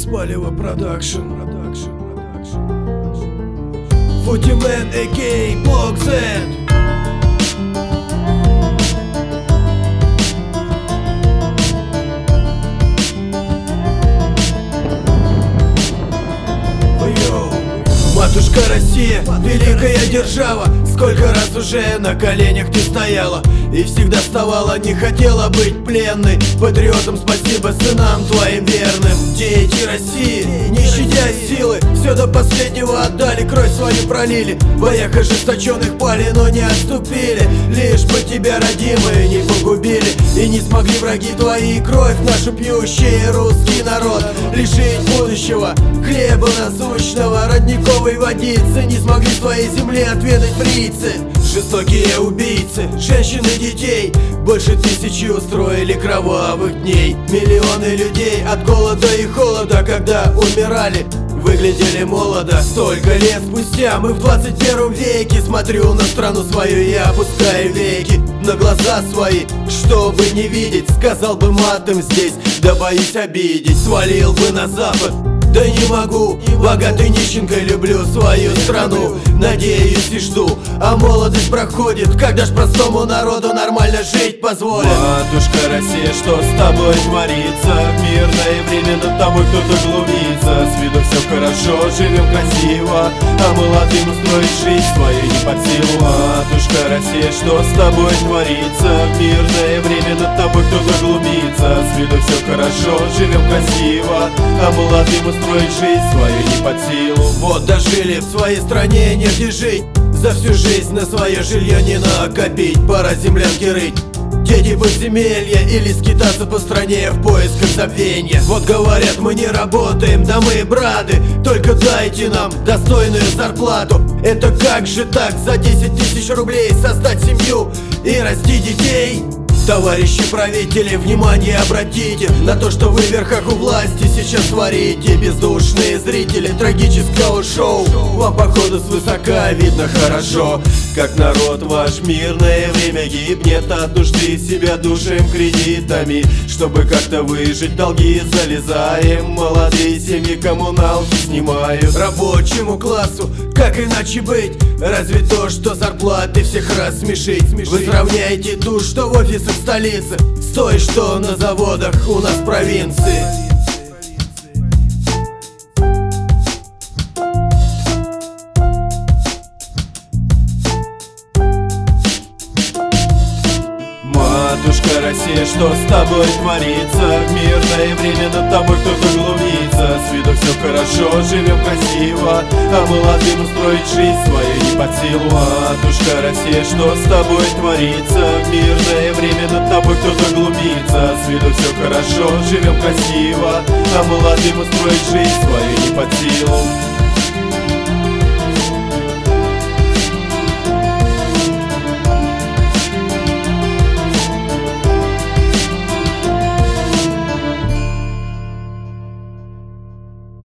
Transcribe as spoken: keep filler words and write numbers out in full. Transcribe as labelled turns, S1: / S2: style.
S1: Беспалево продакшн. Футимен, а.к.а. Блок зет. Матушка Россия, великая держава, сколько раз уже на коленях ты стояла и всегда вставала, не хотела быть пленной. Патриотам спасибо, сынам твоим верным. Дети России, не щадя силы, все до последнего отдали, кровь свою пролили. В боях ожесточенных пали, но не отступили. Лишь бы тебя, родимые, не погубили, и не смогли враги твои кровь нашу пьющий русский народ лишить будущего, хлеба насущного, родниковой водицы. Не смогли в твоей земле отведать фрицы, жестокие убийцы женщин и детей. Больше тысячи устроили кровавых дней. Миллионы людей от голода и холода, когда умирали, выглядели молодо. Столько лет спустя мы в двадцать первом веке. Смотрю на страну свою и опускаю веки на глаза свои, чтобы не видеть. Сказал бы матом здесь, да боюсь обидеть. Свалил бы на запад, да не могу. Богатый нищенкой люблю свою страну. Надеюсь и жду, а молодость проходит. Когда ж простому народу нормально жить позволят?
S2: Матушка Россия, что с тобой творится? В мирное время над тобой кто-то глумится. С виду все хорошо, живем красиво, а молодым устроить жизнь свою не под силу. Матушка Россия, что с тобой творится? В мирное время над тобой кто-то глумится. С виду все хорошо, живем красиво, а молодым устроить жизнь свою не под силу.
S1: Вот дожили, в своей стране негде жить. За всю жизнь на свое жилье не накопить, пора землянки рыть. Дети подземелья или скитаться по стране в поисках забвенья. Вот говорят, мы не работаем, да мы браты, только дайте нам достойную зарплату. Это как же так, за десять тысяч рублей создать семью и расти детей? Товарищи правители, внимание обратите на то, что вы в верхах у власти сейчас творите. Бездушные зрители трагического шоу, вам походу свысока видно хорошо, как народ ваш в мирное время гибнет от нужды, себя душим кредитами. Чтобы как-то выжить, долги залезаем, молодые семьи коммуналки снимают. Рабочему классу, как иначе быть? Разве то, что зарплаты всех рассмешить? Вы сравняете ту, что в офисах столицы, с той, что на заводах у нас в провинции.
S2: Матушка Россия, что с тобой творится? В мирное время над тобой кто-то глумится. С виду все хорошо, живем красиво, а молодым устроить жизнь свою не под силу. Матушка Россия, что с тобой творится? В мирное время над тобой кто-то глумится. С виду все хорошо, живем красиво, а молодым устроить жизнь свою не под силу.